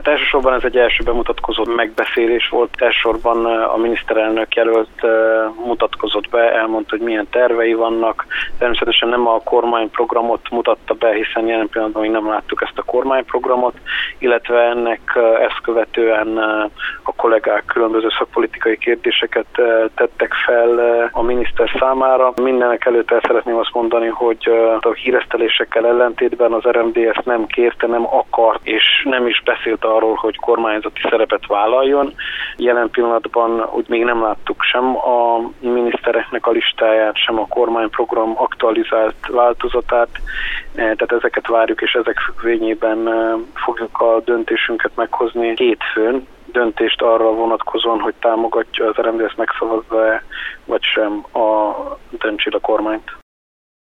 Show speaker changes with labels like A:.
A: Hát elsősorban ez egy első bemutatkozó megbeszélés volt. Elsősorban a miniszterelnök jelölt mutatkozott be, elmondta, hogy milyen tervei vannak. Természetesen nem a kormányprogramot mutatta be, hiszen jelen pillanatban még nem láttuk ezt a kormányprogramot, illetve ennek ezt követően a kollégák különböző szakpolitikai kérdéseket tettek fel a miniszter számára. Mindenek előtt el szeretném azt mondani, hogy a híresztelésekkel ellentétben az RMDSZ nem kérte, nem akart, és nem is beszélt arról, hogy kormányzati szerepet vállaljon. Jelen pillanatban úgy még nem láttuk sem a minisztereknek a listáját, sem a kormányprogram aktualizált változatát, tehát ezeket várjuk, és ezek függvényében fogjuk a döntésünket meghozni hétfőn, döntést arra vonatkozóan, hogy támogatja az RMDSZ megszavazza-e, vagy sem a döntsél a kormányt.